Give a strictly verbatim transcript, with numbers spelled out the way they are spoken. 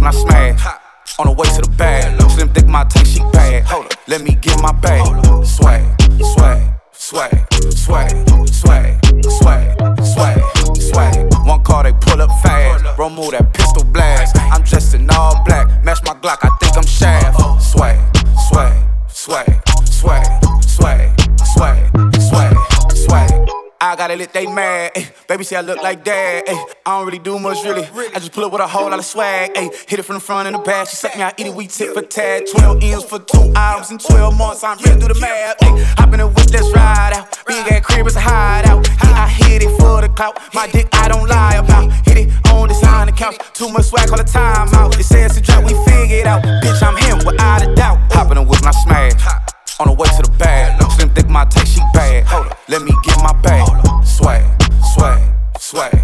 when I smash. On the way to the bag, slim thick my tank, she bad. Hold up, let me get my bag. Swag, swag, swag, swag, swag, swag, swag, swag. One car they pull up fast, bro move that pistol blast. I'm dressed in all black, match my Glock, I think I'm Shaft. Swag, swag, swag, swag, swag, swag, swag, swag. I got it lit, they mad, ayy. Baby say I look like dad, ayy. I don't really do much, really. I just pull up with a whole lot of swag, ayy. Hit it from the front and the back. She suck me, I eat it, we tit for tat. twelve M's for two hours and twelve months. I'm ready to do the math, ayy. Hop in the whip, let's ride out. Big ass crib, it's a hideout. Yeah, I hit it for the clout. My dick, I don't lie about. Hit it on design the couch. Too much swag, all the time out. They say it's a drop, we figure it out. Bitch, I'm him, without a doubt. Hop in the whip and I smash. On the way to the bag, slim thick my tank, she bad. Hold up, let me get my bag. Swag, swag, swag,